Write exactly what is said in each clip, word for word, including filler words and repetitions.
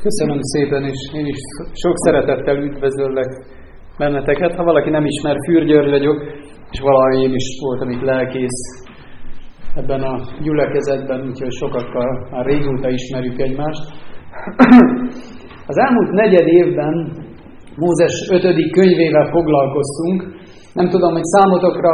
Köszönöm szépen, és én is sok szeretettel üdvözöllek benneteket. Ha valaki nem ismer, Fürgy György vagyok, és valahogy én is voltam itt lelkész ebben a gyülekezetben, úgyhogy sokakkal már régóta ismerjük egymást. Az elmúlt negyed évben Mózes ötödik könyvével foglalkoztunk. Nem tudom, hogy számotokra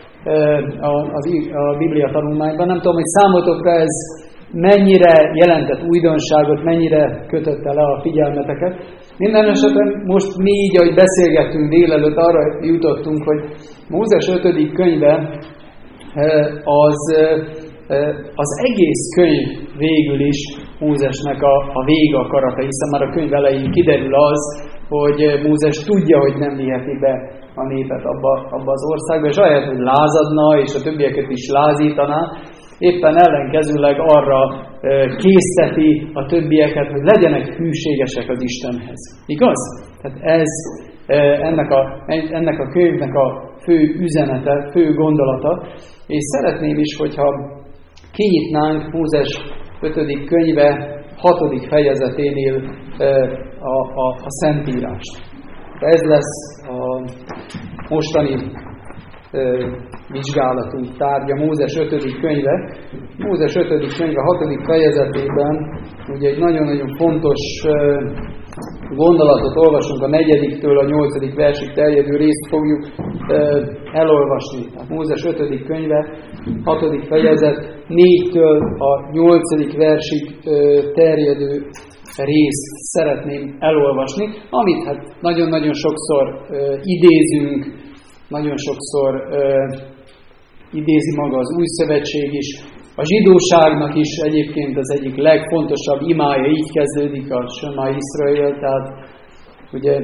a Biblia tanulmányban, nem tudom, hogy számotokra ez mennyire jelentett újdonságot, mennyire kötötte le a figyelmeteket. Minden esetben most mi így, ahogy beszélgettünk délelőtt, arra jutottunk, hogy Mózes ötödik könyve az, az egész könyv végül is Mózesnek a, a vége akarata, hiszen már a könyv elején kiderül az, hogy Mózes tudja, hogy nem viheti be a népet abba, abba az országba, és ahelyett, hogy lázadna, és a többieket is lázítaná, éppen ellenkezőleg arra készteti a többieket, hogy legyenek hűségesek az Istenhez. Igaz? Tehát ez ennek a, ennek a könyvnek a fő üzenete, fő gondolata, és szeretném is, hogyha kinyitnánk Mózes ötödik könyve hatodik fejezeténél a, a, a Szentírást. Ez lesz a mostani vizsgálatunk tárgya, Mózes ötödik könyve. Mózes ötödik könyve hatodik fejezetében ugye egy nagyon-nagyon fontos gondolatot olvasunk, a negyediktől a nyolcadik versig terjedő részt fogjuk elolvasni. Tehát Mózes ötödik könyve, hatodik fejezet, négytől a nyolcadik versig terjedő részt szeretném elolvasni, amit hát nagyon-nagyon sokszor idézünk, nagyon sokszor uh, idézi maga az Új Szövetség is. A zsidóságnak is egyébként az egyik legfontosabb imája így kezdődik, a Shema Israel, tehát ugye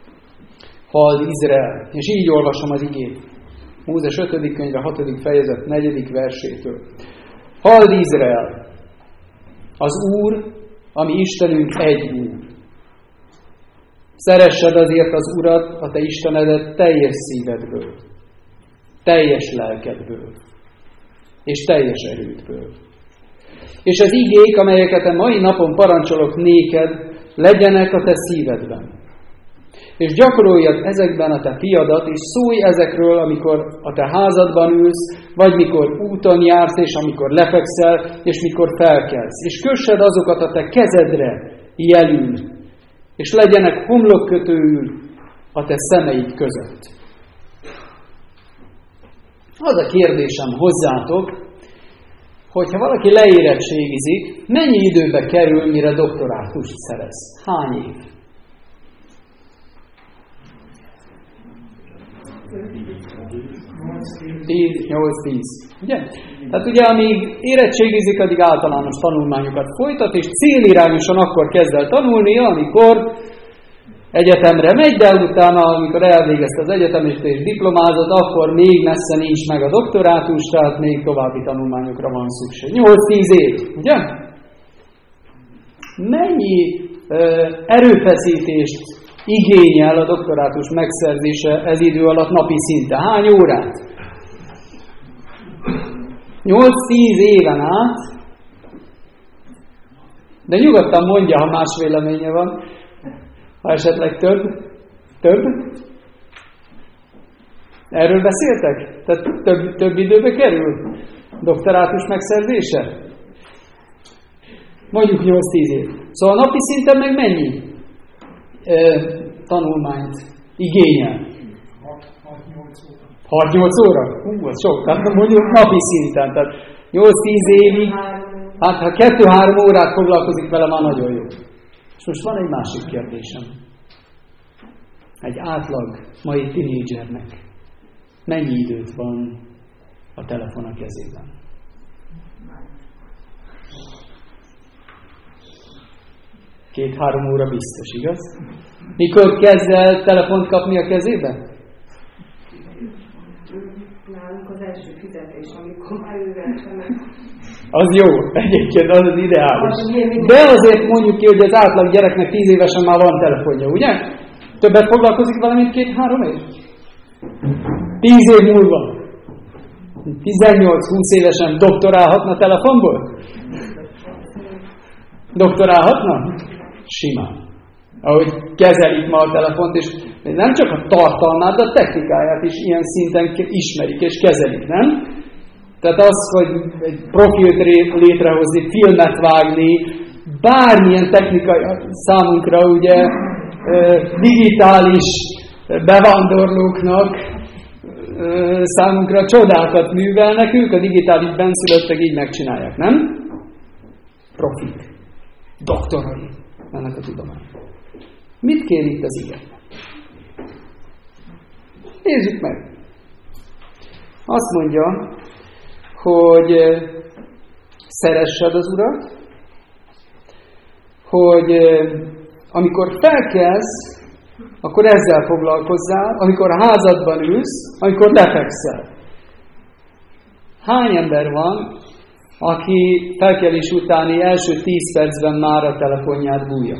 Halld Izrael. És így olvasom az igét. Mózes ötödik könyve, hatodik fejezet, negyedik versétől. Halld Izrael! Az Úr, ami Istenünk egy Úr. Szeressed azért az Urat, a te Istenedet teljes szívedből, teljes lelkedből, és teljes erődből. És az igék, amelyeket a mai napon parancsolok néked, legyenek a te szívedben. És gyakoroljad ezekben a te fiadat, és szólj ezekről, amikor a te házadban ülsz, vagy mikor úton jársz, és amikor lefekszel, és mikor felkelsz. És kössed azokat a te kezedre jelül, és legyenek homlokkötőül a te szemeid között. Az a kérdésem hozzátok, hogyha valaki leérettségizik, mennyi időbe kerül, mire doktorátust szerez? Hány év? tíz, nyolc, tíz. Ugye? Tehát ugye, amíg érettségizik, addig általános tanulmányokat folytat, és célirányosan akkor kezd el tanulni, amikor egyetemre megy, de utána, amikor elvégezte az egyetemist és diplomázott, akkor még messze nincs meg a doktorátus, tehát még további tanulmányokra van szükség. nyolc-tíz év, ugye? Mennyi ö, erőfeszítést igényel a doktorátus megszerzése ez idő alatt napi szinten? Hány órát? nyolc-tíz éven át, de nyugodtan mondja, ha más véleménye van, ha esetleg több. Több? Erről beszéltek? Tehát több, több időbe kerül doktorátus megszerzése? Mondjuk nyolc-tíz év. Szóval napi szinten meg mennyi e, tanulmányt igényel? hat-nyolc óra? Hú, az sok. Tehát mondjuk napi szinten. Tehát nyolc-tíz évig, hát ha kettő-három órát foglalkozik vele, már nagyon jó. És most van egy másik kérdésem. Egy átlag mai tinédzsernek mennyi időt van a telefon a kezében? Két-három óra biztos, igaz? Mikor kezd el telefont kapni a kezébe? Nálunk az első fizetés, amikor már őveltenek. Az jó, egyébként az az ideális. De azért mondjuk ki, hogy az átlag gyereknek tíz évesen már van telefonja, ugye? Többet foglalkozik vele, mint két-három év? Tíz év múlva. tizennyolc-húsz évesen doktorálhatna telefonból? Doktorálhatna? Simán. Ahogy kezelik ma a telefont, és nem csak a tartalmát, de a technikáját is ilyen szinten ismerik és kezelik, nem? Tehát az, hogy egy profilt létrehozni, filmet vágni, bármilyen technikai számunkra ugye digitális bevándorlóknak számunkra csodákat művelnek, ők a digitális benszülöttek így megcsinálják, nem? Profik. Doktorai ennek a tudomány. Mit kér itt az ige? Nézzük meg. Azt mondja, hogy szeressed az Urat, hogy amikor felkelsz, akkor ezzel foglalkozzál, amikor a házadban ülsz, amikor lefekszel. Hány ember van, aki felkelés utáni első tíz percben már a telefonját bújja?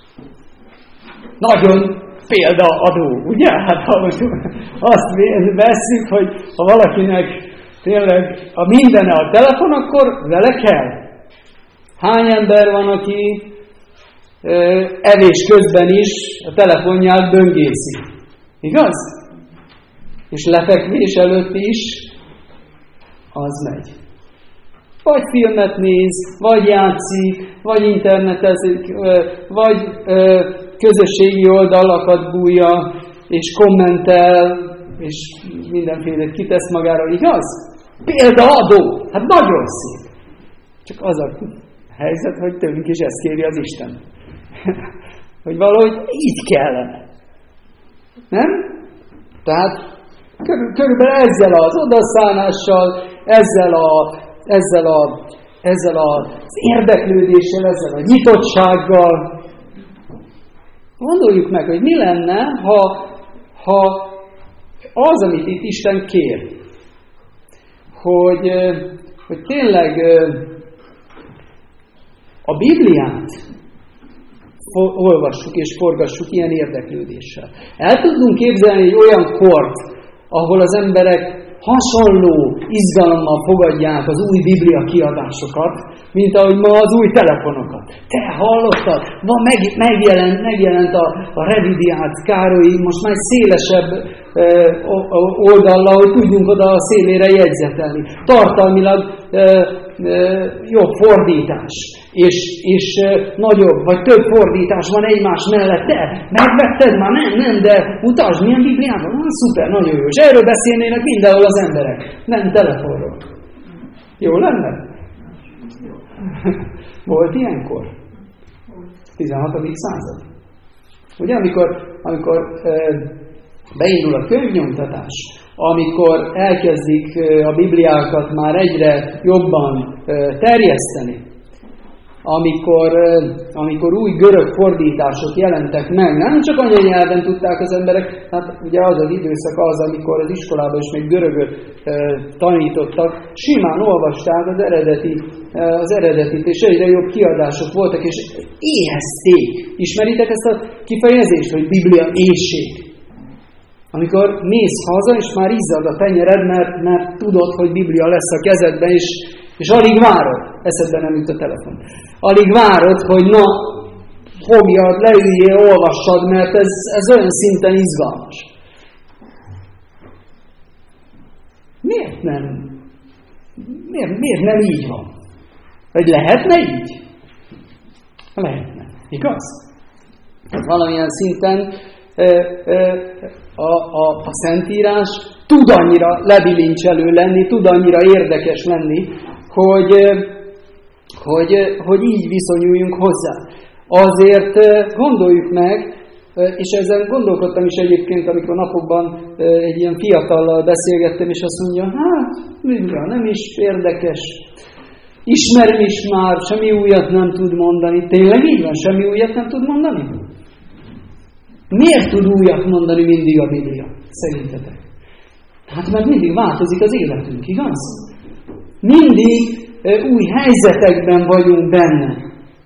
Nagyon példaadó, ugye? Hát ha azt vesszük, hogy ha valakinek tényleg a mindene a telefon, akkor vele kell. Hány ember van, aki evés közben is a telefonját böngészi? Igaz? És lefekvés előtt is az megy. Vagy filmet néz, vagy játszik, vagy internetezik, vagy közösségi oldalakat bújja, és kommentel, és mindenféle kitesz magára, igaz? Példaadó! Hát nagyon szép! Csak az a helyzet, hogy tőlünk is ezt kéri az Isten. Hogy valahogy így kellene. Nem? Tehát körülbelül ezzel az odaszállással, ezzel, a, ezzel, a, ezzel az érdeklődéssel, ezzel a nyitottsággal gondoljuk meg, hogy mi lenne, ha, ha az, amit itt Isten kér, hogy, hogy tényleg a Bibliát olvassuk és forgassuk ilyen érdeklődéssel. El tudunk képzelni egy olyan kort, ahol az emberek hasonló izgalommal fogadják az új Biblia kiadásokat, mint ahogy ma az új telefonokat. Te hallottad? Van, meg, megjelent, megjelent a, a revidiált Károly, most már szélesebb e, oldallal, hogy tudjunk oda a szélére jegyzetelni. Tartalmilag e, e, jobb fordítás, és, és e, nagyobb, vagy több fordítás van egymás mellett. Te megvetted már? Nem, nem, de mutasd, milyen Bibliában? Ah, szuper, nagyon jó. És erről beszélnének mindenhol az emberek. Nem telefonról. Jó lenne? Volt ilyenkor? tizenhatodik század. Ugye, amikor, amikor e, beindul a könyvnyomtatás, amikor elkezdik e, a Bibliákat már egyre jobban e, terjeszteni, amikor, e, amikor új görög fordítások jelentek meg, nem csak anyanyelven tudták az emberek, hát ugye az az időszak az, amikor az iskolában is még görögöt e, tanítottak, simán olvasták az eredeti az eredetit, és egyre jobb kiadások voltak, és éhezték. Ismeritek ezt a kifejezést, hogy Biblia éhség? Amikor mész haza, és már izzad a tenyered, mert, mert tudod, hogy Biblia lesz a kezedben, és, és alig várod, eszedben nem jut a telefon, alig várod, hogy na, fogjad, leüljél, olvassad, mert ez, ez olyan szinten izgalmas. Miért nem? Miért, miért nem így van? Vagy lehetne így? Lehetne. Igaz? Tehát valamilyen szinten e, e, a, a, a Szentírás tud annyira lebilincselő lenni, tud annyira érdekes lenni, hogy, hogy, hogy így viszonyuljunk hozzá. Azért gondoljuk meg, és ezen gondolkodtam is egyébként, amikor napokban egy ilyen fiatallal beszélgettem, és azt mondja, hát, Biblia nem is érdekes, ismerem is már, semmi újat nem tud mondani. Tényleg így van, semmi újat nem tud mondani? Miért tud újat mondani mindig a Biblia, szerintetek? Hát mert mindig változik az életünk, igaz? Mindig új helyzetekben vagyunk benne.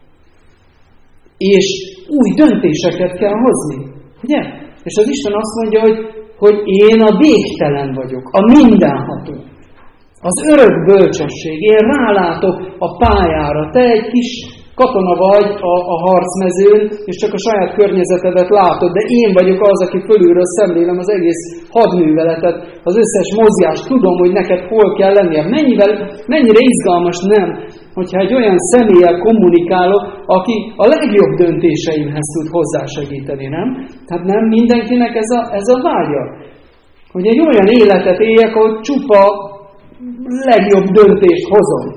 És új döntéseket kell hozni. Ugye? És az Isten azt mondja, hogy, hogy én a végtelen vagyok, a mindenható. Az örök bölcsesség. Én rálátok a pályára. Te egy kis katona vagy a, a harcmezőn, és csak a saját környezetedet látod, de én vagyok az, aki fölülről szemlélem az egész hadműveletet, az összes mozgást, tudom, hogy neked hol kell lennie. Mennyivel, mennyire izgalmas nem, hogyha egy olyan személlyel kommunikálok, aki a legjobb döntéseimhez tud hozzásegíteni, nem? Tehát nem mindenkinek ez a, ez a vágya. Hogy egy olyan életet éljek, ahol csupa legjobb döntést hozom.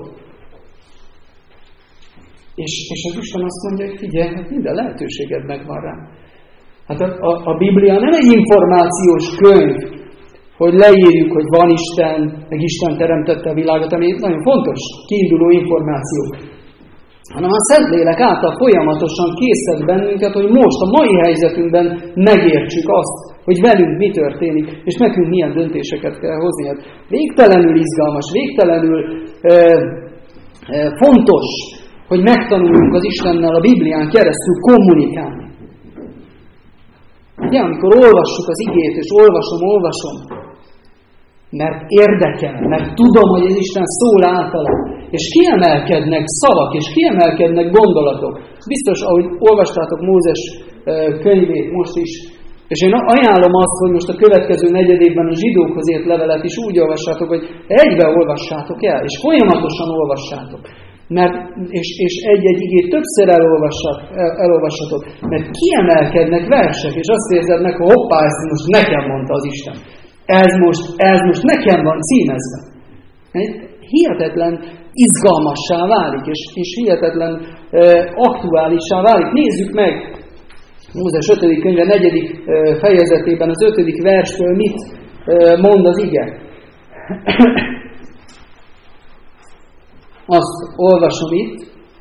És, és az Isten azt mondja, hogy figyelj, hát minden lehetőséged megvan rám. Hát a, a, a Biblia nem egy információs könyv, hogy leírjuk, hogy van Isten, meg Isten teremtette a világot, ami nagyon fontos kiinduló információ. Hanem a Szentlélek által folyamatosan készít bennünket, hogy most a mai helyzetünkben megértsük azt, hogy velünk mi történik, és nekünk milyen döntéseket kell hozni. Hát végtelenül izgalmas, végtelenül e, e, fontos, hogy megtanuljunk az Istennel a Biblián keresztül kommunikálni. Ugye, amikor olvassuk az igét, és olvasom, olvasom, mert érdekel, mert tudom, hogy az Isten szól általa, és kiemelkednek szavak, és kiemelkednek gondolatok. Biztos, ahogy olvastátok Mózes könyvét most is, és én ajánlom azt, hogy most a következő negyedévben a zsidókhoz írt levelet is úgy olvassátok, hogy egybe olvassátok el, és folyamatosan olvassátok. Mert, és, és egy-egy igét többször elolvassatok, mert kiemelkednek versek, és azt érzed meg, hogy hoppá, ezt most nekem mondta az Isten. Ez most, ez most nekem van címezve. Hihetetlen izgalmassá válik, és, és hihetetlen e, aktuálissá válik. Nézzük meg Mózes ötödik könyve negyedik e, fejezetében az ötödik verstől mit e, mond az ige. Azt olvasom itt.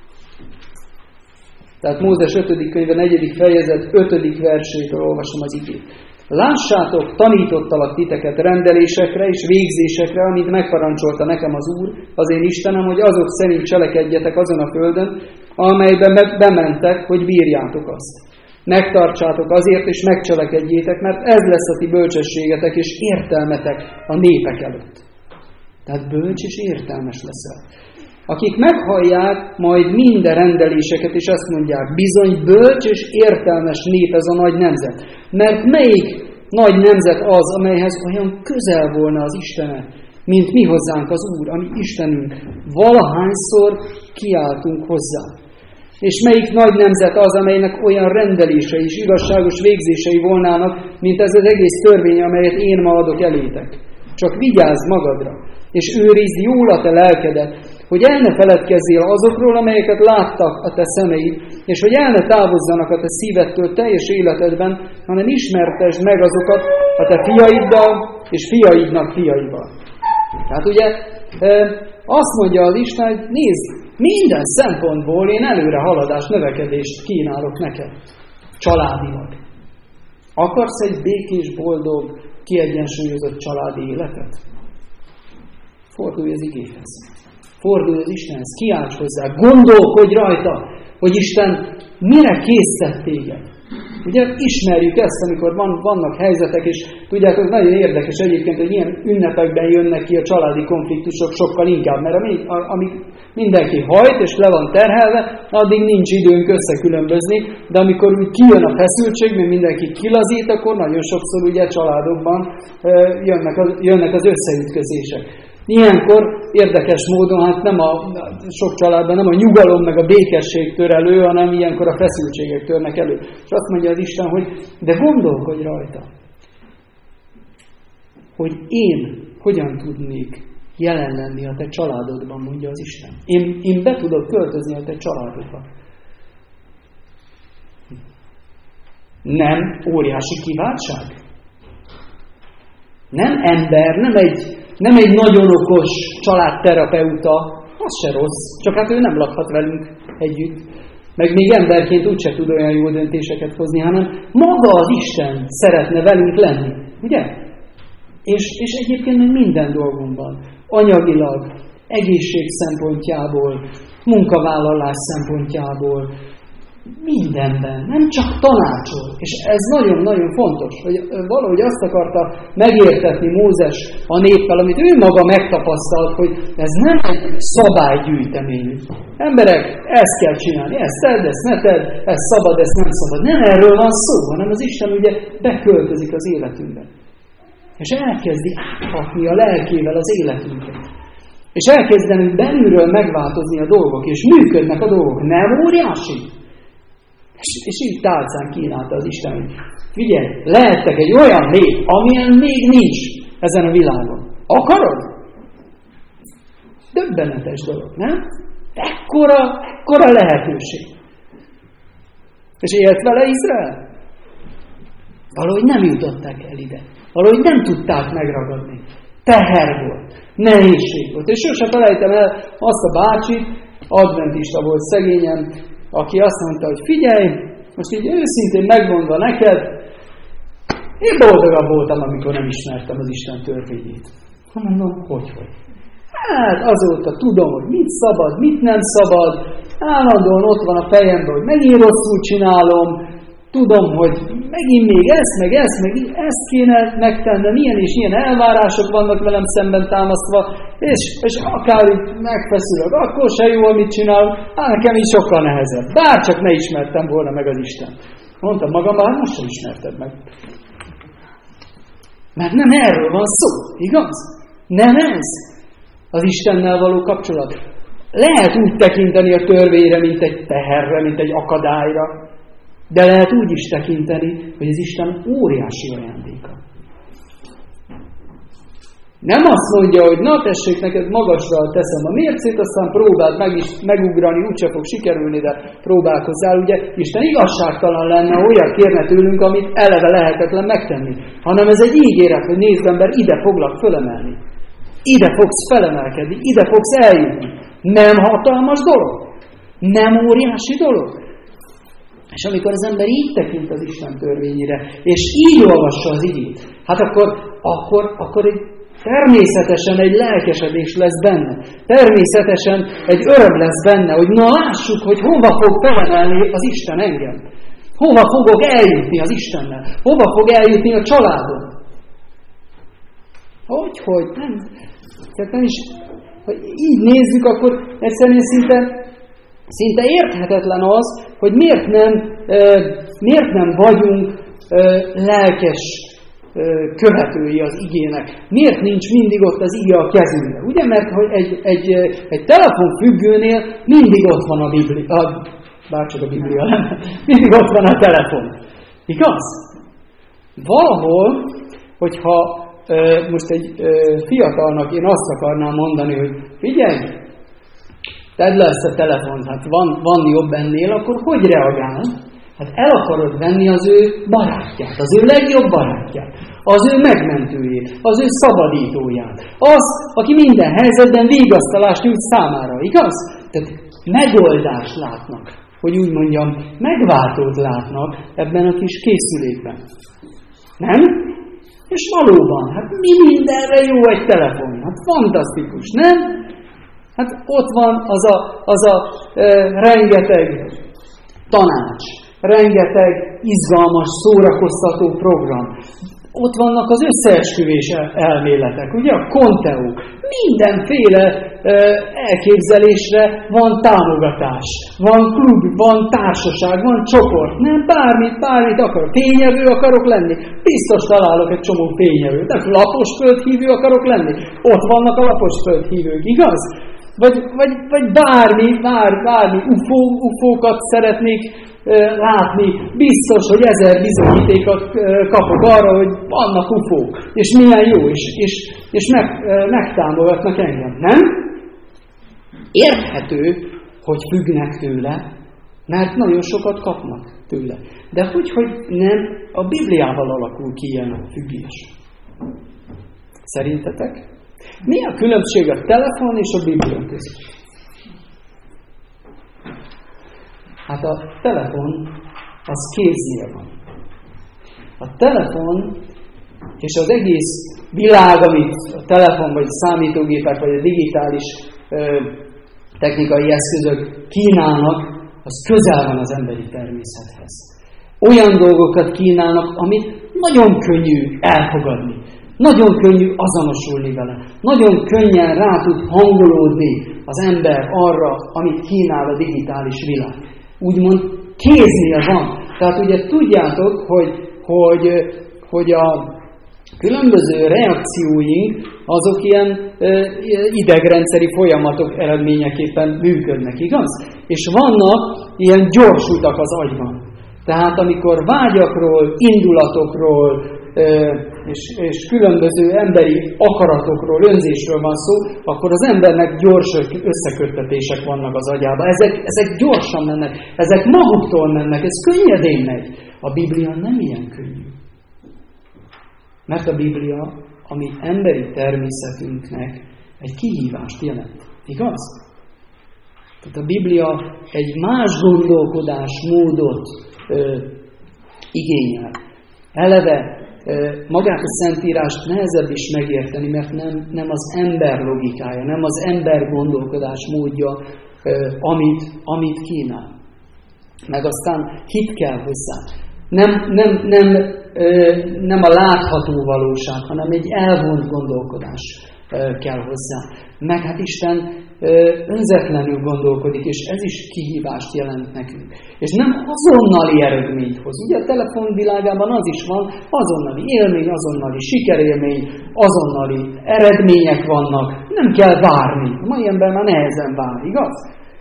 Tehát Mózes ötödik könyve negyedik fejezet ötödik versétől olvasom az igét. Lássátok, tanítottalak titeket rendelésekre és végzésekre, amit megparancsolta nekem az Úr, az én Istenem, hogy azok szerint cselekedjetek azon a földön, amelyben bementek, hogy bírjátok azt. Megtartsátok azért, és megcselekedjétek, mert ez lesz a ti bölcsességetek és értelmetek a népek előtt. Tehát bölcs és értelmes leszel. Akik meghallják majd minden rendeléseket, és azt mondják, bizony bölcs és értelmes nép ez a nagy nemzet. Mert melyik nagy nemzet az, amelyhez olyan közel volna az Istene, mint mi hozzánk az Úr, ami Istenünk, valahányszor kiáltunk hozzá. És melyik nagy nemzet az, amelynek olyan rendelései és igazságos végzései volnának, mint ez az egész törvény, amelyet én ma adok elétek. Csak vigyázz magadra, és őrizd jól a te lelkedet, hogy el ne feledkezzél azokról, amelyeket láttak a te szemeid, és hogy el ne távozzanak a te szívedtől teljes életedben, hanem ismertesd meg azokat a te fiaiddal és fiaidnak fiaival. Tehát ugye azt mondja az Isten, hogy nézd, minden szempontból én előre haladás, növekedést kínálok neked, családilag. Akarsz egy békés, boldog, kiegyensúlyozott családi életet? Fordulj az igéhez. Fordulj az Istenhez, kiálts hozzá, gondolkodj rajta, hogy Isten mire készített téged. Ugye ismerjük ezt, amikor van, vannak helyzetek, és tudjátok, nagyon érdekes egyébként, hogy ilyen ünnepekben jönnek ki a családi konfliktusok sokkal inkább, mert amíg, amíg mindenki hajt és le van terhelve, addig nincs időnk összekülönbözni, de amikor úgy kijön a feszültség, mert mindenki kilazít, akkor nagyon sokszor ugye családokban jönnek az, jönnek az összeütközések. Ilyenkor érdekes módon, hát nem a sok családban nem a nyugalom meg a békesség tör elő, hanem ilyenkor a feszültségek törnek elő. És azt mondja az Isten, hogy de gondolkodj rajta, hogy én hogyan tudnék jelen lenni a te családodban, mondja az Isten. Én, én be tudok költözni a te családodba. Nem óriási kiváltság? Nem ember, nem egy Nem egy nagyon okos családterapeuta, az se rossz, csak hát ő nem lakhat velünk együtt. Meg még emberként úgyse tud olyan jó döntéseket hozni, hanem maga az Isten szeretne velünk lenni, ugye? És, és egyébként még minden dolgunkban, anyagilag, egészség szempontjából, munkavállalás szempontjából, mindenben, nem csak tanácsol. És ez nagyon-nagyon fontos, hogy valahogy azt akarta megértetni Mózes a néppel, amit ő maga megtapasztalt, hogy ez nem egy szabálygyűjtemény. Emberek, ezt kell csinálni, ezt tedd, ezt ne tedd, ez szabad, ez nem szabad. Nem erről van szó, hanem az Isten ugye beköltözik az életünkbe. És elkezdi áthatni a lelkével az életünket. És elkezdenek belülről megváltozni a dolgok, és működnek a dolgok. Nem óriási? És, és így tálcán kínálta az Isten, hogy figyelj, lehettek egy olyan nép, amilyen még nincs ezen a világon. Akarod? Döbbenetes dolog, nem? Ekkora, ekkora lehetőség. És élt vele Izrael? Valahogy nem jutották el ide. Valahogy nem tudták megragadni. Teher volt. Nehézség volt. És sose felejtem el azt a bácsit, adventista volt szegényen, aki azt mondta, hogy figyelj, most így őszintén megmondva neked, én boldogabb voltam, amikor nem ismertem az Isten törvényét. Ha mondom, hogy hogy? Hát azóta tudom, hogy mit szabad, mit nem szabad, állandóan ott van a fejemben, hogy megint rosszul csinálom, tudom, hogy megint még ezt, meg ezt, meg ezt kéne megtennem, ilyen és ilyen elvárások vannak velem szemben támasztva, és, és akár itt megfeszülök, akkor se jó, amit csinálok, hát nekem így sokkal nehezebb. Bárcsak ne ismertem volna meg az Isten. Mondtam magam, már most sem ismerted meg. Mert nem erről van szó, igaz? Nem ez az Istennel való kapcsolat. Lehet úgy tekinteni a törvényre, mint egy teherre, mint egy akadályra, de lehet úgy is tekinteni, hogy az Isten óriási ajándéka. Nem azt mondja, hogy na tessék, neked magasra teszem a mércét, aztán próbáld meg is megugrani, úgyse fog sikerülni, de próbálkozzál. Ugye Isten igazságtalan lenne, olyat kérne tőlünk, amit eleve lehetetlen megtenni. Hanem ez egy ígéret, hogy nézd ember, ide foglak fölemelni. Ide fogsz felemelkedni, ide fogsz eljutni. Nem hatalmas dolog? Nem óriási dolog? És amikor az ember így tekint az Isten törvényére, és így olvassa az igét, hát akkor, akkor, akkor egy, természetesen egy lelkesedés lesz benne. Természetesen egy öröm lesz benne, hogy na lássuk, hogy hova fog felemelni az Isten engem. Hova fogok eljutni az Istennel. Hova fog eljutni a családom. Hogy, hogy, nem. Tehát nem is, hogy így nézzük, akkor egyszerűen szinte, szinte érthetetlen az, hogy miért nem, miért nem vagyunk lelkes követői az igének. Miért nincs mindig ott az ige a kezünkben? Ugye, mert hogy egy, egy, egy telefonfüggőnél mindig ott van a Biblia, bárcsak a Biblia lenne, mindig ott van a telefon. Igaz? Valahol, hogyha most egy fiatalnak én azt akarnám mondani, hogy figyelj, tedd le ezt a telefont, hát van, van jobb ennél, akkor hogy reagál? Hát el akarod venni az ő barátját, az ő legjobb barátját, az ő megmentőjét, az ő szabadítóját. Az, aki minden helyzetben vigasztalást nyújt számára, igaz? Tehát megoldást látnak, hogy úgy mondjam, megváltót látnak ebben a kis készülékben. Nem? És valóban, hát mi mindenre jó egy telefon? Hát fantasztikus, nem? Hát ott van az a, az a e, rengeteg tanács, rengeteg izgalmas, szórakoztató program. Ott vannak az összeesküvés elméletek, ugye a konteók. Mindenféle e, elképzelésre van támogatás, van klub, van társaság, van csoport. Nem, bármit, bármit akarok. Fényevő akarok lenni. Biztos találok egy csomó fényevőt. Nem, lapos földhívő akarok lenni. Ott vannak a lapos földhívők, igaz? Vagy, vagy, vagy bármi, bár, bármi ufó, ufókat szeretnék e, látni, biztos, hogy ezer bizonyítékot e, kapok arra, hogy vannak ufók, és milyen jó, és, és, és meg, e, megtámogatnak engem, nem? Érthető, hogy függnek tőle, mert nagyon sokat kapnak tőle. De hogy, hogy nem a Bibliával alakul ki ilyen függés? Szerintetek? Mi a különbség a telefon és a Biblia között? Hát a telefon az kéznél van. A telefon és az egész világ, amit a telefon, vagy a számítógépek, vagy a digitális ö, technikai eszközök kínálnak, az közel van az emberi természethez. Olyan dolgokat kínálnak, amit nagyon könnyű elfogadni. Nagyon könnyű azonosulni vele. Nagyon könnyen rá tud hangolódni az ember arra, amit kínál a digitális világ. Úgymond kéznél van. Tehát ugye tudjátok, hogy, hogy, hogy a különböző reakcióink azok ilyen e, idegrendszeri folyamatok eredményeképpen működnek, igaz? És vannak ilyen gyors utak az agyban. Tehát amikor vágyakról, indulatokról e, és, és különböző emberi akaratokról, önzésről van szó, akkor az embernek gyors összeköttetések vannak az agyában. Ezek, ezek gyorsan mennek, ezek maguktól mennek, ez könnyedén megy. A Biblia nem ilyen könnyű. Mert a Biblia, ami emberi természetünknek egy kihívást jelent. Igaz? Tehát a Biblia egy más gondolkodásmódot ö, igényel. Eleve ö, magát a Szentírást nehezebb is megérteni, mert nem, nem az ember logikája, nem az ember gondolkodásmódja, ö, amit, amit kínál. Meg aztán hit kell hozzá. Nem, nem, nem, nem a látható valóság, hanem egy elvont gondolkodás kell hozzá. Meg hát Isten önzetlenül gondolkodik, és ez is kihívást jelent nekünk. És nem azonnali eredményt hoz. Ugye a telefon világában az is van, azonnali élmény, azonnali sikerélmény, azonnali eredmények vannak, nem kell várni. A mai ember már nehezen vár, igaz?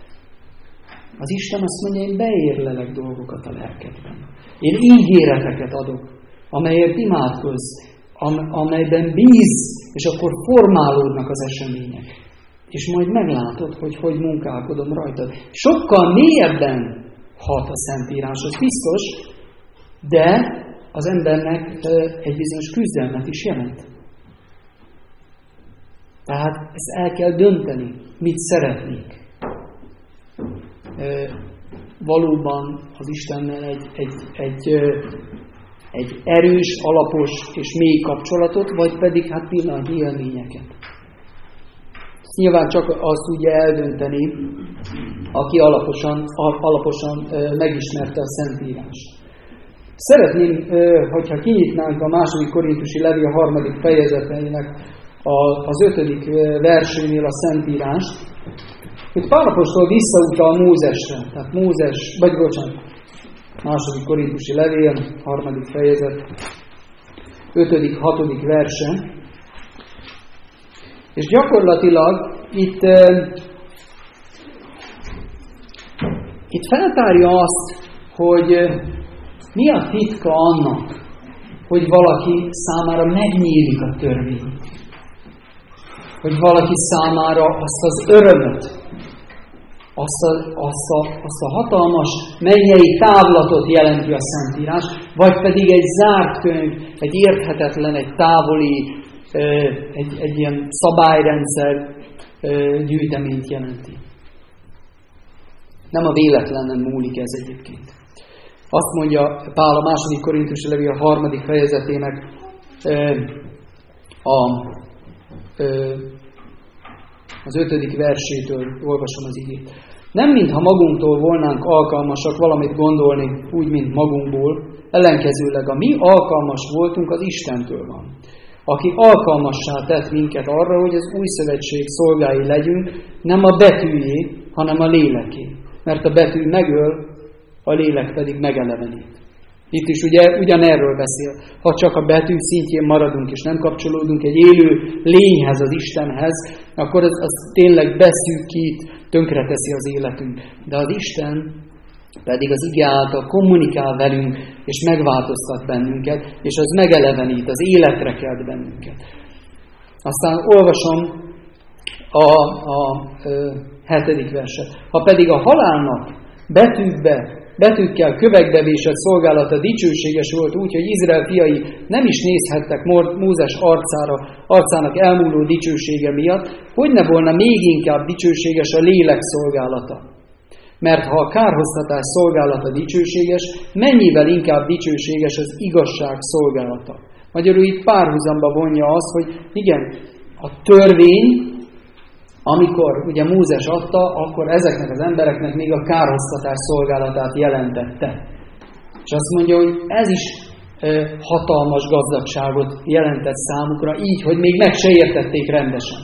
Az Isten azt mondja, én beérlelek dolgokat a lelkedben. Én ígéreteket adok, amelyért imádkozz, amelyben bíz, és akkor formálódnak az események. És majd meglátod, hogy hogy munkálkodom rajtad. Sokkal mélyebben hat a Szentírás, az biztos, de az embernek egy bizonyos küzdelmet is jelent. Tehát ezt el kell dönteni, mit szeretnék. Valóban az Istennel egy, egy, egy, egy erős, alapos és mély kapcsolatot, vagy pedig hát pillanatnyi élményeket. Ezt nyilván csak azt tudja eldönteni, aki alaposan, alaposan megismerte a Szentírást. Szeretném, hogyha kinyitnánk a második korintusi levél harmadik fejezetének az ötödik versénél a Szentírást. Itt Pál apostol visszautal Mózesre, tehát Mózes, vagy bocsánat, második korintusi levél, harmadik fejezet, ötödik, hatodik verse. És gyakorlatilag itt, uh, itt feltárja azt, hogy uh, mi a titka annak, hogy valaki számára megnyílik a törvény. Hogy valaki számára azt az örömöt, Azt a, azt, a, azt a hatalmas mennyei távlatot jelenti a Szentírás, vagy pedig egy zárt könyv, egy érthetetlen, egy távoli, egy, egy ilyen szabályrendszer gyűjteményt jelenti. Nem a véletlenen múlik ez egyébként. Azt mondja Pál a második korintusi levél harmadik fejezetének a az ötödik versétől olvasom az igét. Nem mintha magunktól volnánk alkalmasak valamit gondolni, úgy, mint magunkból, ellenkezőleg a mi alkalmas voltunk az Istentől van, aki alkalmassá tett minket arra, hogy az új szövetség szolgái legyünk, nem a betűjé, hanem a léleké. Mert a betű megöl, a lélek pedig megelevenít. Itt is ugye ugyanerről beszél. Ha csak a betű szintjén maradunk, és nem kapcsolódunk egy élő lényhez, az Istenhez, akkor az, az tényleg beszűkít, tönkreteszi az életünk. De az Isten pedig az ige által kommunikál velünk, és megváltoztat bennünket, és az megelevenít, az életre kelt bennünket. Aztán olvasom a, a, a hetedik verset. Ha pedig a halálnak betűkbe, betűkkel kövekbe vésett szolgálata dicsőséges volt úgy, hogy Izrael fiai nem is nézhettek Mózes arcára, arcának elmúló dicsősége miatt, hogy ne volna még inkább dicsőséges a lélek szolgálata. Mert ha a kárhoztatás szolgálata dicsőséges, mennyivel inkább dicsőséges az igazság szolgálata. Magyarul itt párhuzamba vonja azt, hogy igen, a törvény, amikor ugye Mózes adta, akkor ezeknek az embereknek még a kárhoztatás szolgálatát jelentette. És azt mondja, hogy ez is e, hatalmas gazdagságot jelentett számukra, így, hogy még meg se értették rendesen.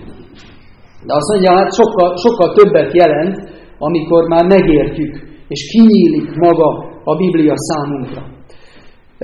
De azt mondja, hát sokkal, sokkal többet jelent, amikor már megértjük, és kinyílik maga a Biblia számunkra. E,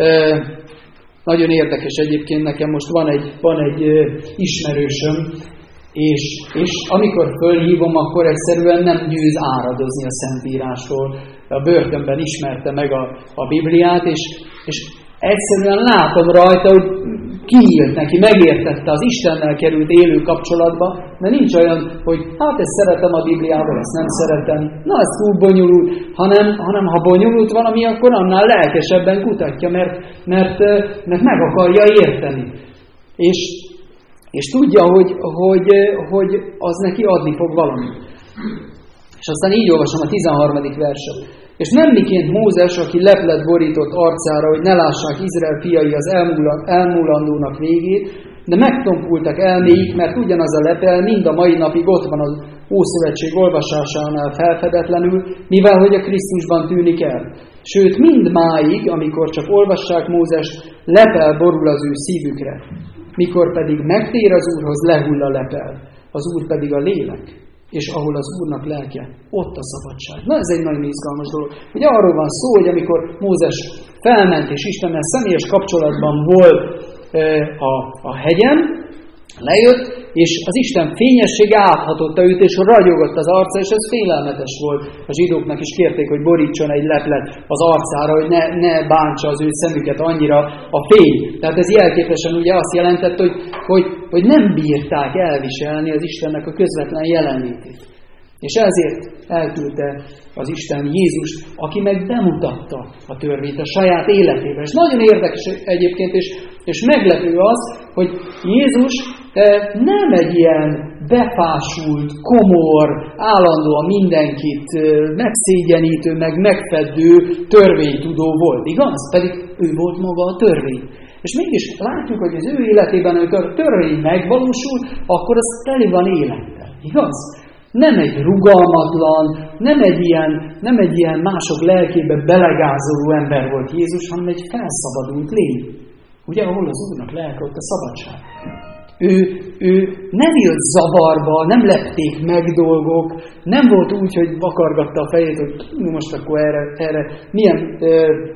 nagyon érdekes egyébként, nekem most van egy, van egy e, ismerősöm, és, és amikor fölhívom, akkor egyszerűen nem győz áradozni a Szentírásról. A börtönben ismerte meg a, a Bibliát, és, és egyszerűen látom rajta, hogy kinyílt neki, megértette, az Istennel került élő kapcsolatba, de nincs olyan, hogy hát ezt szeretem a Bibliával, ezt nem szeretem, na ez túl bonyolult, hanem, hanem ha bonyolult valami, akkor annál lelkesebben kutatja, mert, mert, mert meg akarja érteni. És, és tudja, hogy, hogy, hogy az neki adni fog valamit. És aztán így olvasom a tizenharmadik verset. És nem miként Mózes, aki leplet borított arcára, hogy ne lássák Izrael fiai az elmúlandónak végét, de megtompultak elméik, mert ugyanaz a lepel mind a mai napig ott van az Ószövetség olvasásánál felfedetlenül, mivel hogy a Krisztusban tűnik el. Sőt, mind máig, amikor csak olvassák Mózest, lepel borul az ő szívükre. Mikor pedig megtér az Úrhoz, lehull a lepel. Az Úr pedig a lélek. És ahol az Úrnak lelke, ott a szabadság. Na ez egy nagyon izgalmas dolog. Ugye arról van szó, hogy amikor Mózes felment és Istennel személyes kapcsolatban volt e, a, a hegyen, lejött, és az Isten fényessége áthatotta őt, és ragyogott az arca, és ez félelmetes volt. A zsidóknak is kérték, hogy borítson egy leplet az arcára, hogy ne, ne bántsa az ő szemüket annyira a fény. Tehát ez jelképesen ugye azt jelentett, hogy, hogy, hogy nem bírták elviselni az Istennek a közvetlen jelenlétét. És ezért elküldte az Isten Jézust, aki meg bemutatta a törvényt a saját életében. És nagyon érdekes egyébként, és, és meglepő az, hogy Jézus nem egy ilyen befásult, komor, állandóan mindenkit megszégyenítő, meg megfedő törvénytudó volt, igaz? Pedig ő volt maga a törvény. És mégis látjuk, hogy az ő életében, amikor a törvény megvalósul, akkor az teli van élettel, igaz? Nem egy rugalmatlan, nem egy ilyen, nem egy ilyen mások lelkébe belegázoló ember volt Jézus, hanem egy felszabadult lény. Ugye, ahol az Úrnak lelke, ott a szabadság. Ő, ő nem jött zavarba, nem lepték meg dolgok, nem volt úgy, hogy vakargatta a fejét, hogy most akkor erre, erre milyen ö,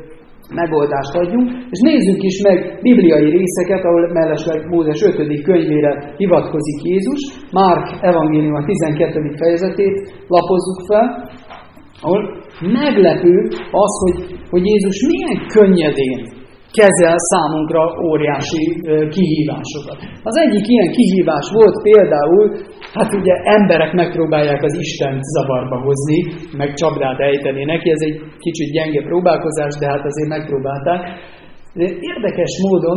megoldást adjunk. És nézzük is meg bibliai részeket, ahol mellesleg Mózes ötödik könyvére hivatkozik Jézus. Márk evangélium a tizenkettedik fejezetét lapozzuk fel, ahol meglepő az, hogy, hogy Jézus milyen könnyedén kezel számunkra óriási kihívásokat. Az egyik ilyen kihívás volt például, hát ugye emberek megpróbálják az Istent zavarba hozni, meg csapdát ejteni neki, ez egy kicsit gyenge próbálkozás, de hát azért megpróbálták. Érdekes módon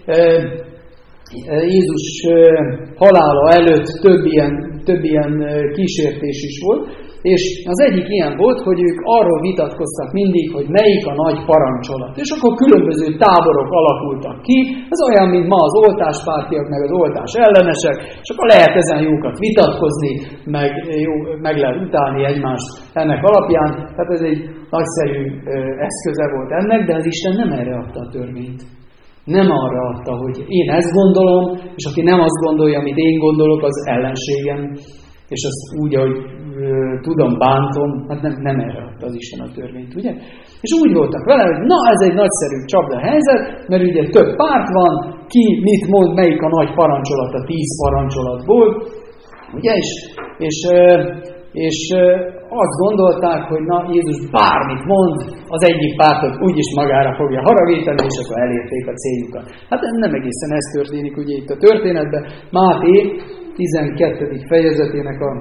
Jézus halála előtt több ilyen, több ilyen kísértés is volt, és az egyik ilyen volt, hogy ők arról vitatkoztak mindig, hogy melyik a nagy parancsolat. És akkor különböző táborok alakultak ki, ez olyan, mint ma az oltáspártiak, meg az oltás ellenesek, és akkor lehet ezen jókat vitatkozni, meg, jó, meg lehet utálni egymást ennek alapján. Tehát ez egy nagyszerű eszköze volt ennek, de az Isten nem erre adta a törvényt. Nem arra adta, hogy én ezt gondolom, és aki nem azt gondolja, amit én gondolok, az ellenségem, és azt úgy, ahogy tudom, bántom, hát nem, nem erre adta az Isten a törvényt, ugye? És úgy voltak vele, hogy na, ez egy nagyszerű csapda helyzet, mert ugye több párt van, ki mit mond, melyik a nagy parancsolat a tíz parancsolatból, ugye? És, és, és azt gondolták, hogy na, Jézus bármit mond, az egyik pártot úgyis magára fogja haragítani, és akkor elérték a céljukat. Hát nem egészen ez történik ugye itt a történetben. Máté tizenkettedik fejezetének a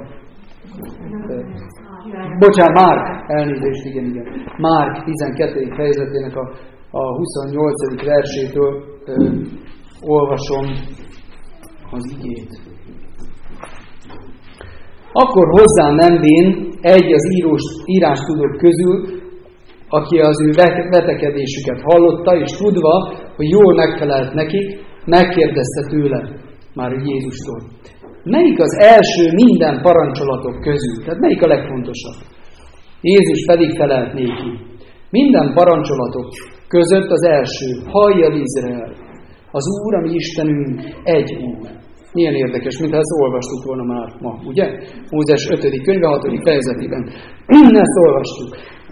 Bocsánat, Márk, elnézést, igen, igen. Márk tizenkettedik fejezetének a, a huszonnyolcadik versétől ö, olvasom az igét. Akkor hozzám menvén egy az írós, írástudók közül, aki az ő vetekedésüket hallotta, és tudva, hogy jól megfelelt nekik, megkérdezte tőle, már Jézustól. melyik az első minden parancsolatok közül? Tehát melyik a legfontosabb? Jézus pedig felelt néki. Minden parancsolatok között az első, halljad Izrael, az Úr, ami Istenünk, egy Úr. Milyen érdekes, mintha ezt olvastuk volna már ma, ugye? Mózes ötödik könyve, hatodik fejezetében. Ezt olvastuk.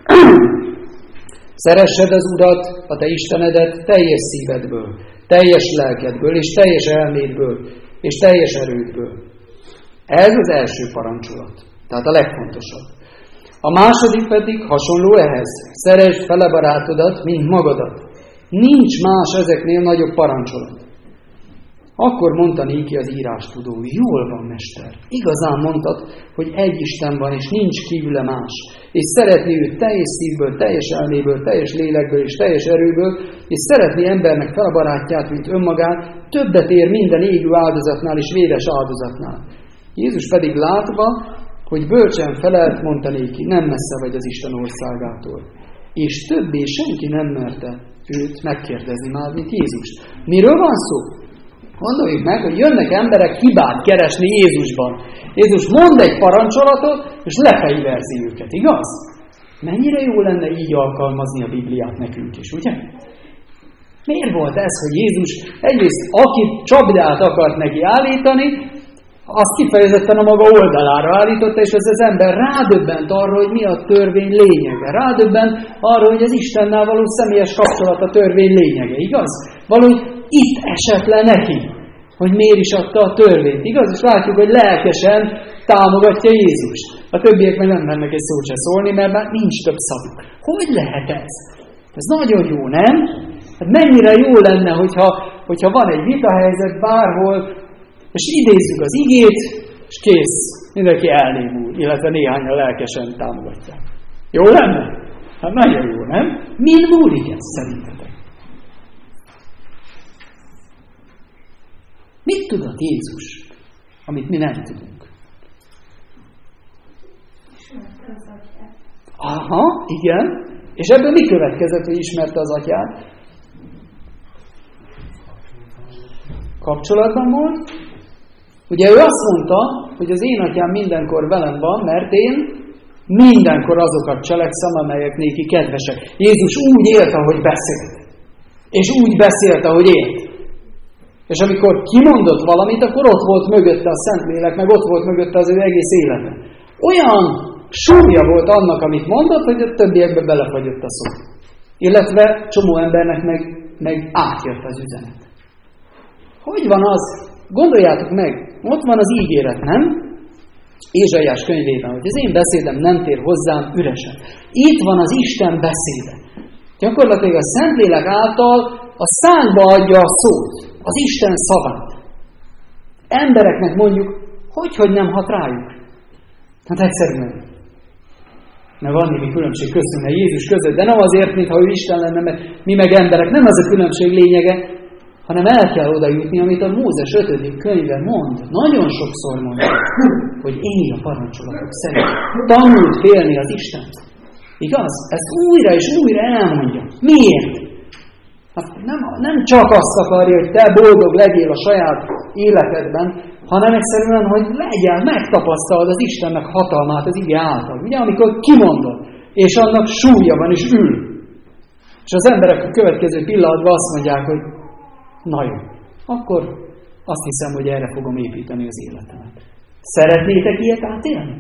Szeressed az Urat, a te Istenedet teljes szívedből, teljes lelkedből, és teljes elmédből, és teljes erődből. Ez az első parancsolat. Tehát a legfontosabb. A második pedig hasonló ehhez. Szeresd fele barátodat, mint magadat. Nincs más ezeknél nagyobb parancsolat. Akkor mondta néki az írástudó, jól van, mester. Igazán mondtad, hogy egy Isten van, és nincs kívüle más. És szeretni őt teljes szívből, teljes elméből, teljes lélekből és teljes erőből, és szeretni embernek fel a barátját, mint önmagát, többet ér minden égő áldozatnál és véres áldozatnál. Jézus pedig látva, hogy bölcsen felelt, mondta néki, nem messze vagy az Isten országától. És többé senki nem merte őt megkérdezni már, mint Jézust. Miről van szó? Gondoljuk meg, hogy jönnek emberek hibát keresni Jézusban. Jézus mond egy parancsolatot, és lefegyverzi őket, igaz? Mennyire jó lenne így alkalmazni a Bibliát nekünk is, ugye? Miért volt ez, hogy Jézus egyrészt aki csapdát akart neki állítani, azt kifejezetten a maga oldalára állította, és ez az ember rádöbbent arra, hogy mi a törvény lényege. Rádöbbent arra, hogy az Istennel való személyes kapcsolat a törvény lényege, igaz? Valahogy itt esett le neki, hogy miért is adta a törvényt, igaz? És látjuk, hogy lelkesen támogatja Jézust. A többiek meg nem mennek egy szót se szólni, mert már nincs több szavuk. Hogy lehet ez? Ez nagyon jó, nem? Hát mennyire jó lenne, hogyha, hogyha van egy vitahelyzet bárhol, és idézzük az igét, és kész, mindenki elnémul, illetve néhányan lelkesen támogatják. Jó lenne? Hát nagyon jó, nem? Min múlik ez szerintetek? Mit tudott Jézus, amit mi nem tudunk? Aha, igen. És ebből mi következett, hogy ismerte az atyát? Kapcsolatban volt. Ugye ő azt mondta, hogy az én atyám mindenkor velem van, mert én mindenkor azokat cselekszem, amelyek néki kedvesek. Jézus úgy élt, ahogy beszélt. És úgy beszélt, ahogy élt. És amikor kimondott valamit, akkor ott volt mögötte a Szentlélek, meg ott volt mögötte az ő egész élete. Olyan súlya volt annak, amit mondott, hogy a többiekbe belefagyott a szó. Illetve csomó embernek meg, meg átjött az üzenet. Hogy van az? Gondoljátok meg, ott van az ígéret, nem? Ézsaiás könyvében, hogy az én beszédem nem tér hozzám üresen. Itt van az Isten beszéde. Gyakorlatilag a Szentlélek által a szánkba adja a szót, az Isten szavát. Embereknek mondjuk, hogy, hogy nem hat rájuk. Hát egyszerűen. Mert van némi különbség köztünk a Jézus között, de nem azért, mintha ő Isten lenne, mert mi meg emberek. Nem az a különbség lényege, hanem el kell oda jutni, amit a Mózes ötödik könyve mond. Nagyon sokszor mondja, hogy élj a parancsolatok szerint. Tanuld félni az Istent. Igaz? Ezt újra és újra elmondja. Miért? Hát nem, nem csak azt akarja, hogy te boldog legyél a saját életedben, hanem egyszerűen, hogy legyen, megtapasztalod az Istennek hatalmát az ige által. Ugye, amikor kimondod, és annak súlya van, és ül. És az emberek a következő pillanatban azt mondják, hogy na jó, akkor azt hiszem, hogy erre fogom építeni az életemet. Szeretnétek ilyet átélni?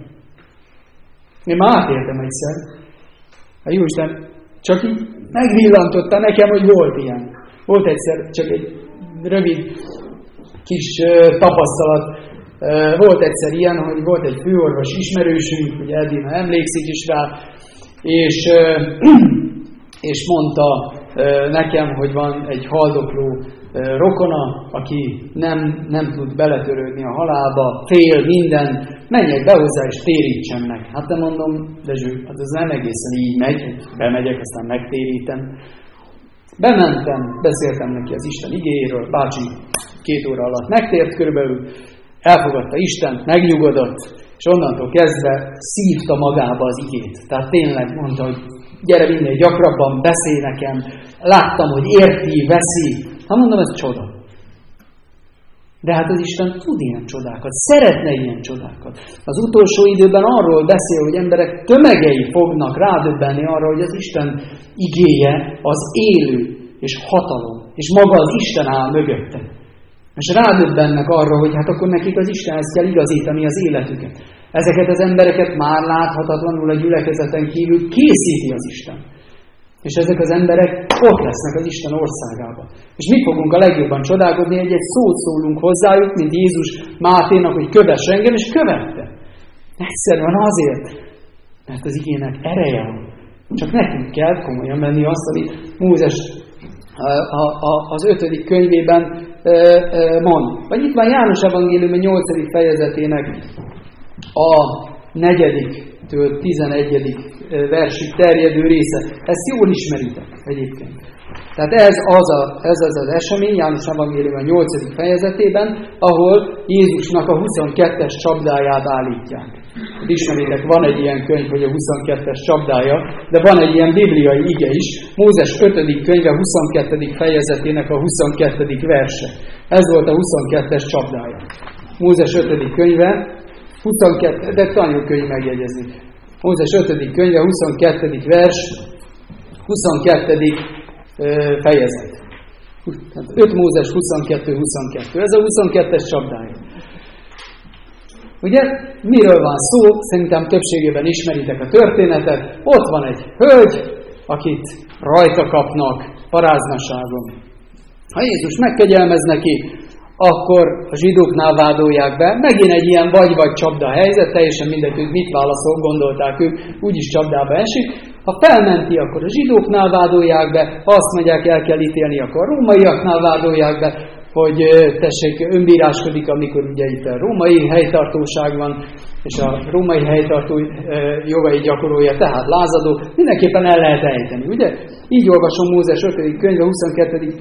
Én már átéltem egyszer. A Jóisten csak így megvillantotta nekem, hogy volt ilyen. Volt egyszer csak egy rövid kis uh, tapasztalat. Uh, volt egyszer ilyen, hogy volt egy főorvos ismerősünk, ugye Edina emlékszik is rá, és, uh, és mondta uh, nekem, hogy van egy haldokló uh, rokona, aki nem, nem tud beletörődni a halálba, fél minden, menjek be hozzá és térítsen meg. Hát te mondom, Dezső, hát ez nem egészen így megy, bemegyek, aztán megtérítem. Bementem, beszéltem neki az Isten igéjéről, bácsi két óra alatt megtért körülbelül, elfogadta Istent, megnyugodott, és onnantól kezdve szívta magába az igét. Tehát tényleg mondta, hogy gyere minél gyakrabban, beszélj nekem, láttam, hogy érti, veszi. Hát mondom, ez csoda. De hát az Isten tud ilyen csodákat, szeretne ilyen csodákat. Az utolsó időben arról beszél, hogy emberek tömegei fognak rádöbbenni arra, hogy az Isten igéje az élő és hatalom, és maga az Isten áll mögötte. És rádöbbennek arra, hogy hát akkor nekik az Istenhez kell igazítani az életüket. Ezeket az embereket már láthatatlanul a gyülekezeten kívül készíti az Isten. És ezek az emberek ott lesznek az Isten országában. És mi fogunk a legjobban csodálkozni, hogy egy szót szólunk hozzájuk, mint Jézus Máténak, hogy kövess engem, és követte. Egyszerűen azért, mert az igének ereje van. Csak nekünk kell komolyan venni azt, amit Mózes az ötödik könyvében mond. Vagy itt van János evangélium nyolcadik fejezetének a negyedik-től tizenegyedik versig terjedő része. Ezt jól ismeritek egyébként. Tehát ez az, a, ez az az esemény János evangélium nyolcadik fejezetében, ahol Jézusnak a huszonkettes csapdáját állítják. Ismeritek, van egy ilyen könyv, hogy a huszonkettes csapdája, de van egy ilyen bibliai ige is, Mózes ötödik könyve huszonkettedik fejezetének a huszonkettedik verse. Ez volt a huszonkettes csapdája. Mózes ötödik könyve, huszonkettő, de nagyon könnyű megjegyezni. Mózes ötödik könyve, huszonkettedik vers, huszonkettedik fejezet. öt Mózes huszonkettő huszonkettő. Ez a huszonkettes csapdája. Ugye, miről van szó? Szerintem többségében ismeritek a történetet. Ott van egy hölgy, akit rajta kapnak paráznaságon. Ha Jézus megkegyelmez neki, akkor a zsidóknál vádolják be. Megint egy ilyen vagy-vagy csapda helyzet, teljesen mindegy, hogy mit válaszol, gondolták ők, úgyis csapdába esik. Ha felmenti, akkor a zsidóknál vádolják be, ha azt mondják, el kell ítélni, akkor a rómaiaknál vádolják be, hogy tessék, önbíráskodik, amikor ugye itt a római helytartóság van, és a római helytartó jogai gyakorolja, tehát lázadó, mindenképpen el lehet ejteni, ugye? Így olvasom Mózes ötödik könyve huszonkettedik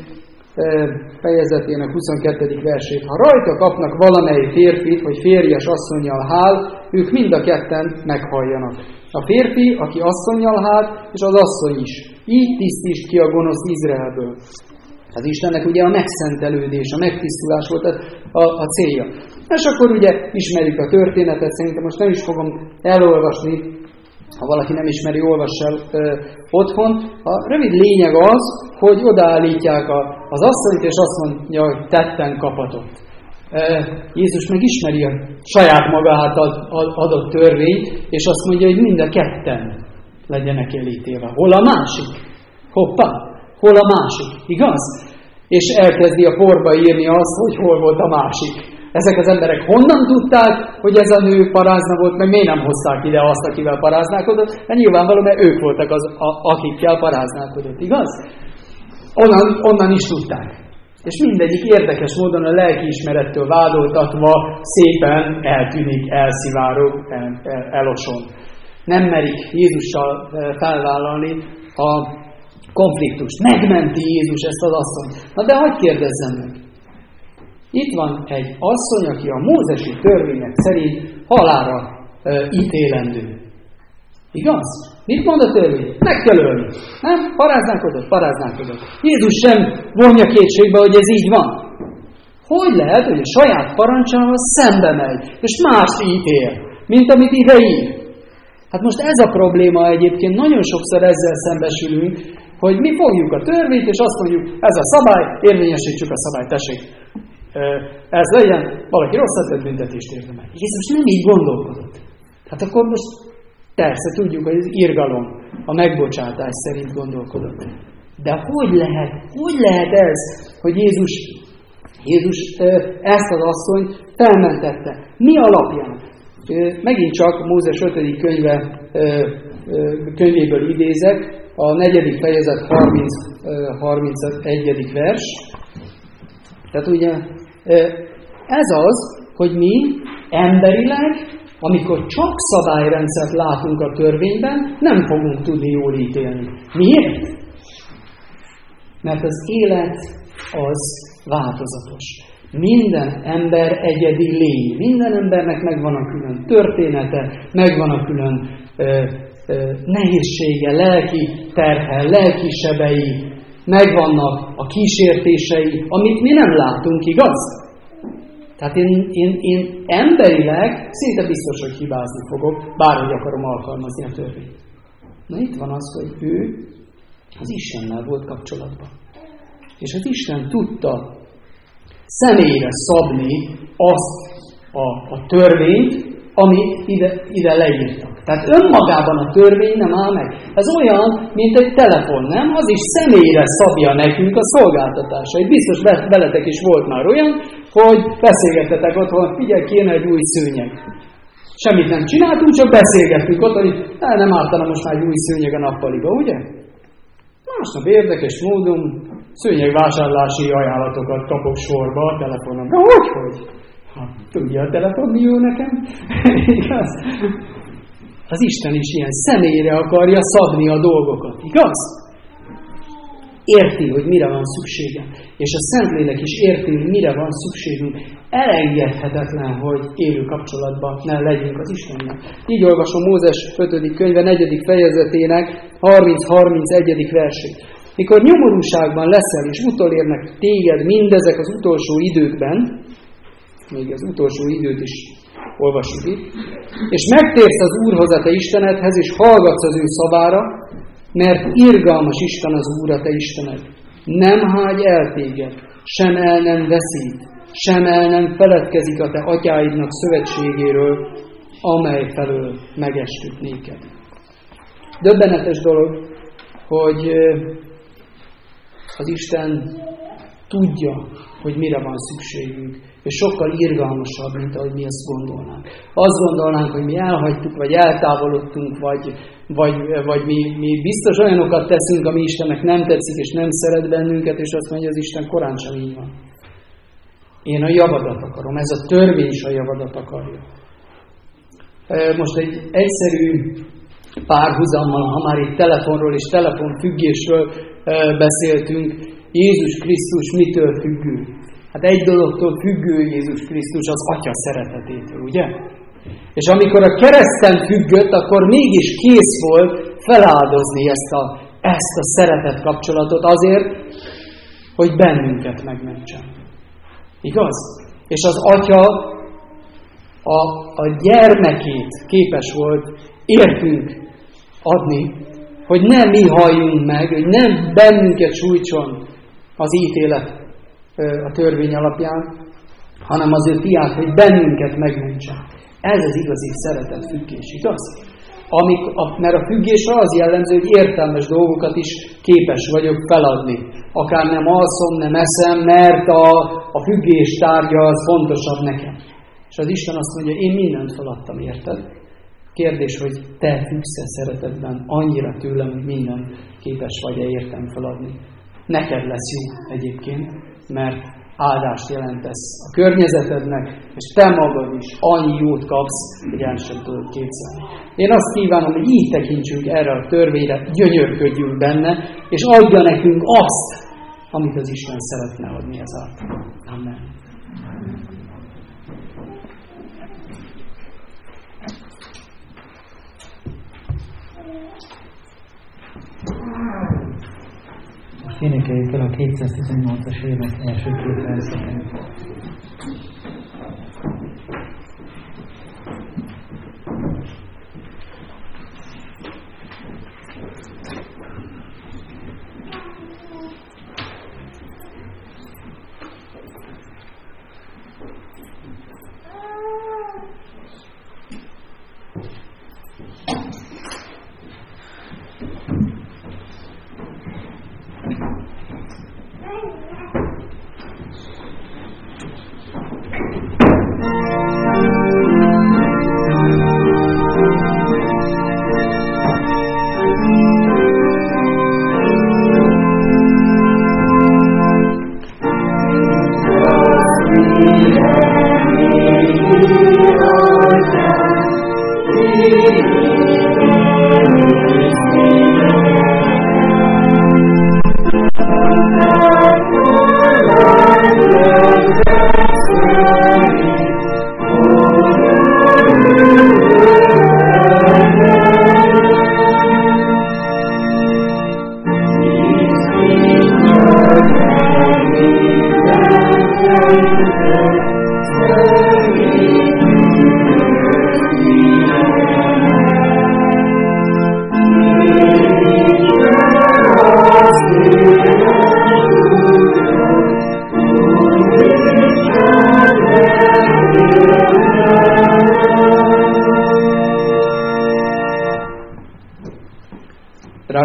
fejezetének huszonkettedik versét. Ha rajta kapnak valamely férfit, hogy férjes asszonnyal hál, ők mind a ketten meghalljanak. A férfi, aki asszonnyal hált, és az asszony is. Így tisztítsd ki a gonosz Izraelből. Az Istennek ugye a megszentelődés, a megtisztulás volt a, a, a célja. És akkor ugye ismerjük a történetet, szerintem most nem is fogom elolvasni, ha valaki nem ismeri, olvass el ö, otthon. A rövid lényeg az, hogy odaállítják a, az asszonyt, és azt mondja, hogy tetten kapatott. E, Jézus meg ismeri a saját maga által adott törvényt, és azt mondja, hogy mind a ketten legyenek elítélve. Hol a másik? Hoppá! Hol a másik? Igaz? És elkezdi a porba írni azt, hogy hol volt a másik. Ezek az emberek honnan tudták, hogy ez a nő parázna volt, meg miért nem hozták ide azt, akivel paráználkodott? Hát nyilvánvaló, mert ők voltak az, a, akikkel paráználkodott, igaz? Onnan, onnan is tudták. És mindegyik érdekes módon a lelkiismerettől vádoltatva szépen eltűnik, elszivárog, el, el, eloson. Nem merik Jézussal felvállalni a konfliktust. Megmenti Jézus ezt az asszonyt. Na de hadd kérdezzem meg. Itt van egy asszony, aki a mózesi törvények szerint halálra e, ítélendő. Igaz? Mit mond a törvény? Meg kell ölni. Nem? Paráználkodott, paráználkodott. Jézus sem vonja kétségbe, hogy ez így van. Hogy lehet, hogy a saját parancsával szembe megy, és más ítél, mint amit ide ír? Hát most ez a probléma egyébként, nagyon sokszor ezzel szembesülünk, hogy mi fogjuk a törvényt, és azt mondjuk, ez a szabály, érvényesítsük a szabályt, tessék. Ez legyen, valaki rosszat tett, büntetést érdemel. Jézus nem így gondolkodott. Hát akkor most persze tudjuk, hogy az irgalom, a megbocsátás szerint gondolkodott. De hogy lehet, hogy lehet ez, hogy Jézus, Jézus ezt az asszonyt felmentette? Mi alapján? Megint csak Mózes ötödik könyve, könyvéből idézek, a negyedik fejezet harminc, harmincegyedik vers. Tehát ugye ez az, hogy mi emberileg, amikor csak szabályrendszert látunk a törvényben, nem fogunk tudni jól ítélni. Miért? Mert az élet az változatos. Minden ember egyedi lény. Minden embernek megvan a külön története, megvan a külön ö, ö, nehézsége, lelki terhe, lelki sebei, megvannak a kísértései, amit mi nem látunk, igaz? Tehát én, én, én emberileg szinte biztos, hogy hibázni fogok, bárhogy akarom alkalmazni a törvényt. Na itt van az, hogy ő az Istennel volt kapcsolatban. És az Isten tudta személyre szabni azt a, a törvényt, amit ide, ide leírtak. Tehát önmagában a törvény nem áll meg. Ez olyan, mint egy telefon, nem? Az is személyre szabja nekünk a szolgáltatásait. Biztos veletek is volt már olyan, hogy beszélgettetek otthon, figyelj, kéne egy új szőnyeg. Semmit nem csináltunk, csak beszélgettünk ott, hogy nem ártana most már egy új szőnyeg a nappaliba, ugye? Másnap érdekes módon szőnyegvásárlási ajánlatokat kapok sorba a telefonomra. Hogy, hogy? Ha tudja a telefon, mi jó nekem? Igaz? Az Isten is ilyen személyre akarja szabni a dolgokat, igaz? Érti, hogy mire van szüksége. És a Szentlélek is érti, hogy mire van szükségünk. Elengedhetetlen, hogy élő kapcsolatban ne legyünk az Istennel. Így olvasom Mózes ötödik könyve negyedik fejezetének harminc-harmincegyedik versét. Mikor nyomorúságban leszel, és utolérnek téged mindezek az utolsó időkben, még az utolsó időt is olvassuk itt, és megtérsz az Úrhoz, a te Istenedhez, és hallgatsz az ő szavára, mert irgalmas Isten az Úr, a te Istened. Nem hágy el téged, sem el nem veszít, sem el nem feledkezik a te atyáidnak szövetségéről, amely felől megestük néked. Döbbenetes dolog, hogy az Isten tudja, hogy mire van szükségünk, és sokkal irgalmasabb, mint ahogy mi ezt gondolnánk. Azt gondolnánk, hogy mi elhagytuk, vagy eltávolodtunk, vagy, vagy, vagy mi, mi biztos olyanokat teszünk, ami Istennek nem tetszik, és nem szeret bennünket, és azt mondja, az Isten korán sem így van. Én a javadat akarom, ez a törvény is a javadat akarja. Most egy egyszerű párhuzammal, ha már itt telefonról és telefonfüggésről beszéltünk, Jézus Krisztus mitől függő? Hát egy dologtól függő Jézus Krisztus, az Atya szeretetétől, ugye? És amikor a kereszten függött, akkor mégis kész volt feláldozni ezt a, ezt a szeretet kapcsolatot azért, hogy bennünket megmentsen. Igaz? És az Atya a, a gyermekét képes volt értünk adni, hogy nem mi halljunk meg, hogy nem bennünket sújtson az ítélet a törvény alapján, hanem az ő fiát, hogy bennünket megmentsen. Ez az igazi szeretet függés, igaz? Amik, a, mert a függésre az jellemző, hogy értelmes dolgokat is képes vagyok feladni. Akár nem alszom, nem eszem, mert a, a függés tárgya az fontosabb nekem. És az Isten azt mondja, én mindent feladtam, érted? Kérdés, hogy te függsz-e szeretetben annyira tőlem, hogy mindent képes vagy-e értem feladni. Neked lesz jó egyébként, mert áldást jelentesz a környezetednek, és te magad is annyi jót kapsz, hogy el sem tudod képzelni. Én azt kívánom, hogy így tekintsünk erre a törvényre, gyönyörködjünk benne, és adja nekünk azt, amit az Isten szeretne adni ezáltal. Amen. Énekeljük fel a kétszáztizennyolcas évet első két verszeket.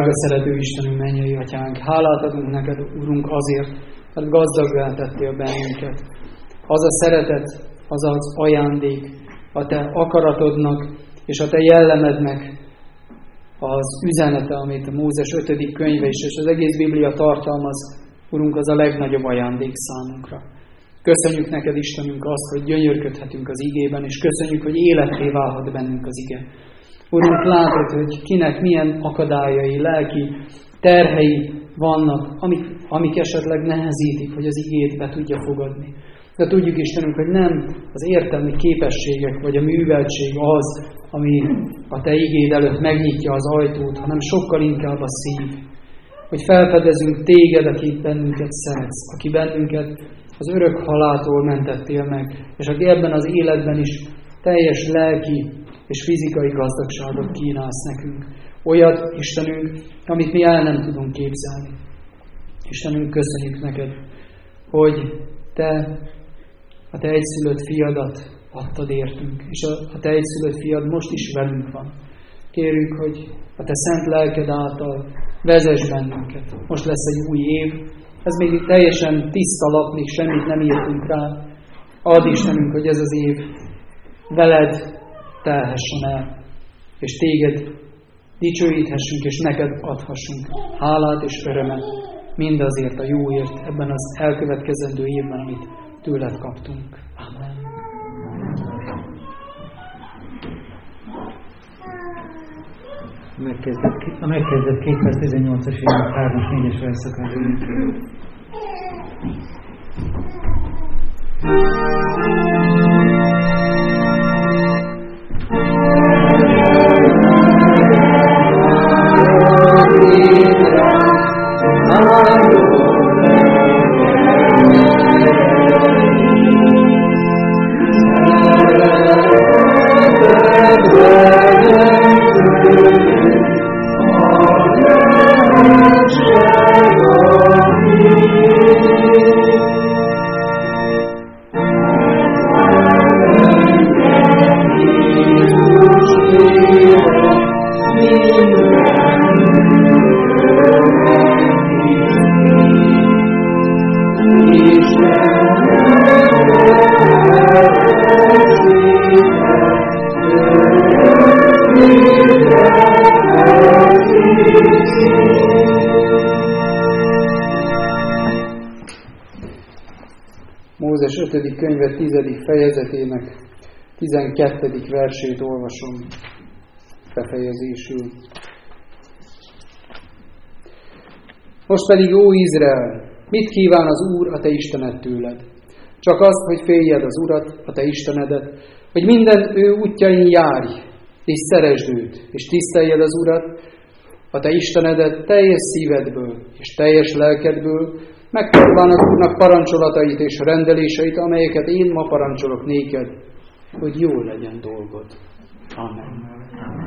Drága szerető Istenünk, mennyei Atyánk, hálát adunk neked, Urunk, azért, mert gazdaggá tettél bennünket. Az a szeretet, az az ajándék, a te akaratodnak és a te jellemednek az üzenete, amit a Mózes ötödik könyve is, és az egész Biblia tartalmaz, Urunk, az a legnagyobb ajándék számunkra. Köszönjük neked, Istenünk, azt, hogy gyönyörködhetünk az igében, és köszönjük, hogy életté válhat bennünk az ige. Urunk, látod, hogy kinek milyen akadályai, lelki terhei vannak, amik, amik esetleg nehezítik, hogy az igét be tudja fogadni. De tudjuk, Istenünk, hogy nem az értelmi képességek, vagy a műveltség az, ami a te igéd előtt megnyitja az ajtót, hanem sokkal inkább a szív. Hogy felfedezünk téged, aki bennünket szeretsz, aki bennünket az örök haláltól mentettél meg, és aki ebben az életben is teljes lelki és fizikai gazdagságot kínálsz nekünk. Olyat, Istenünk, amit mi el nem tudunk képzelni. Istenünk, köszönjük neked, hogy te a te egyszülött fiadat adtad értünk, és a, a te egyszülött fiad most is velünk van. Kérjük, hogy a te szent lelked által vezess bennünket. Most lesz egy új év, ez még teljesen tiszta lap, még semmit nem írtunk rá. Add Istenünk, hogy ez az év veled telhessen el, és téged dicsőíthessünk, és neked adhassunk hálát és örömet mindazért a jóért ebben az elkövetkezendő évben, amit tőled kaptunk. Amen. Megkezdett, a megkezdett kétszáztizennyolcas év hármas négyes verszakát. Mózes ötödik könyve tizedik fejezetének tizenkettedik versét olvasom befejezésül. Most pedig, ó Izrael, mit kíván az Úr a te Istened tőled? Csak azt, hogy féljed az Urat, a te Istenedet, hogy minden ő útjain járj, és szeresd őt, és tiszteljed az Urat, a te Istenedet teljes szívedből és teljes lelkedből, megtartván az Úrnak parancsolatait és rendeléseit, amelyeket én ma parancsolok néked, hogy jól legyen dolgod. Amen.